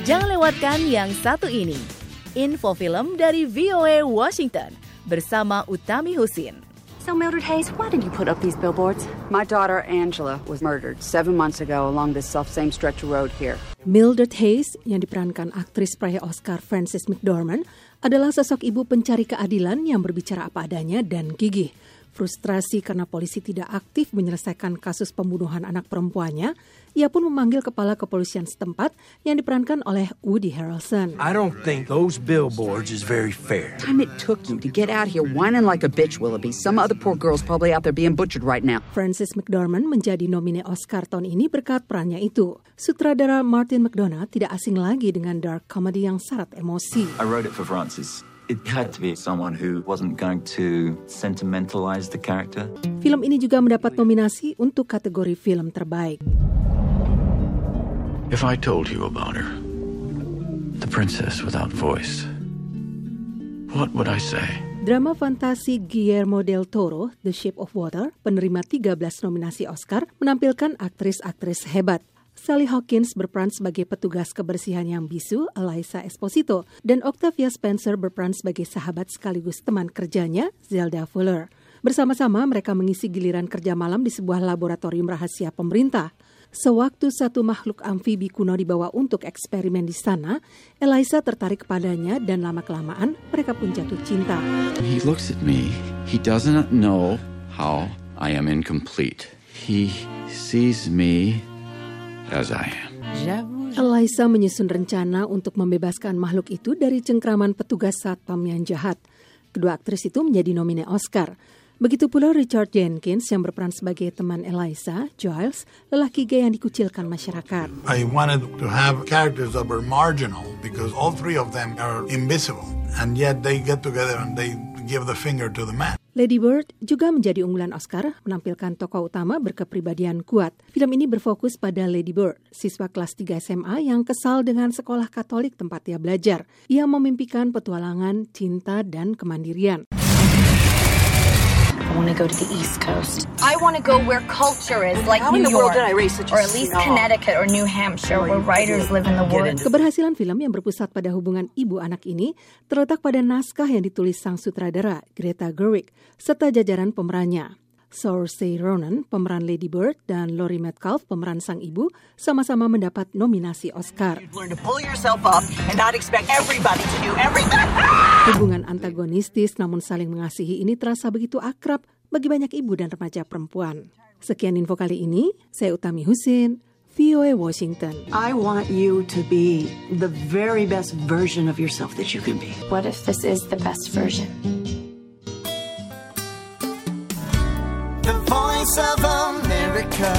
Jangan lewatkan yang satu ini. Info film dari VOA Washington bersama Utami Husin. So, Mildred Hayes, why did you put up these billboards? My daughter, Angela, was murdered 7 months ago along this self-same stretch of road here. Mildred Hayes, yang diperankan aktris peraih Oscar Frances McDormand, adalah sosok ibu pencari keadilan yang berbicara apa adanya dan gigih. Frustrasi karena polisi tidak aktif menyelesaikan kasus pembunuhan anak perempuannya, ia pun memanggil kepala kepolisian setempat yang diperankan oleh Woody Harrelson. I don't think those billboards is very fair. Time it took you to get out here whining like a bitch, Willoughby. Some other poor girl's probably out there being butchered right now. Frances McDormand menjadi nomine Oscar tahun ini berkat perannya itu. Sutradara Martin McDonagh tidak asing lagi dengan dark comedy yang syarat emosi. I wrote it for Frances. It had to be someone who wasn't going to sentimentalize the character. Film ini juga mendapat nominasi untuk kategori film terbaik. If I told you about her, the princess without voice, what would I say? Drama fantasi Guillermo del Toro, The Shape of Water, penerima 13 nominasi Oscar, menampilkan aktris-aktris hebat. Sally Hawkins berperan sebagai petugas kebersihan yang bisu, Eliza Esposito, dan Octavia Spencer berperan sebagai sahabat sekaligus teman kerjanya, Zelda Fuller. Bersama-sama mereka mengisi giliran kerja malam di sebuah laboratorium rahasia pemerintah. Sewaktu satu makhluk amfibi kuno dibawa untuk eksperimen di sana, Eliza tertarik kepadanya dan lama-kelamaan mereka pun jatuh cinta. He looks at me. He doesn't know how I am incomplete. He sees me as I am. Eliza menyusun rencana untuk membebaskan makhluk itu dari cengkraman petugas satpam yang jahat. Kedua aktris itu menjadi nomine Oscar. Begitu pula Richard Jenkins yang berperan sebagai teman Eliza, Giles, lelaki gay yang dikucilkan masyarakat. I wanted to have characters that were marginal because all three of them are invisible and yet they get together and they give the finger to the man. Lady Bird juga menjadi unggulan Oscar, menampilkan tokoh utama berkepribadian kuat. Film ini berfokus pada Lady Bird, siswa kelas 3 SMA yang kesal dengan sekolah Katolik tempat ia belajar. Ia memimpikan petualangan, cinta, dan kemandirian. I want to go to the East Coast. I want to go where culture is, like New York, or at least Connecticut or New Hampshire, where writers live in the woods. Keberhasilan film yang berpusat pada hubungan ibu anak ini terletak pada naskah yang ditulis sang sutradara, Greta Gerwig, serta jajaran pemerannya. Saoirse Ronan, pemeran Lady Bird, dan Laurie Metcalf, pemeran sang ibu, sama-sama mendapat nominasi Oscar. Hubungan antagonistis namun saling mengasihi ini terasa begitu akrab bagi banyak ibu dan remaja perempuan. Sekian info kali ini, saya Utami Husin, VOA Washington. I want you to be the very best version of yourself that you can be. What if this is the best version? The Voice of America.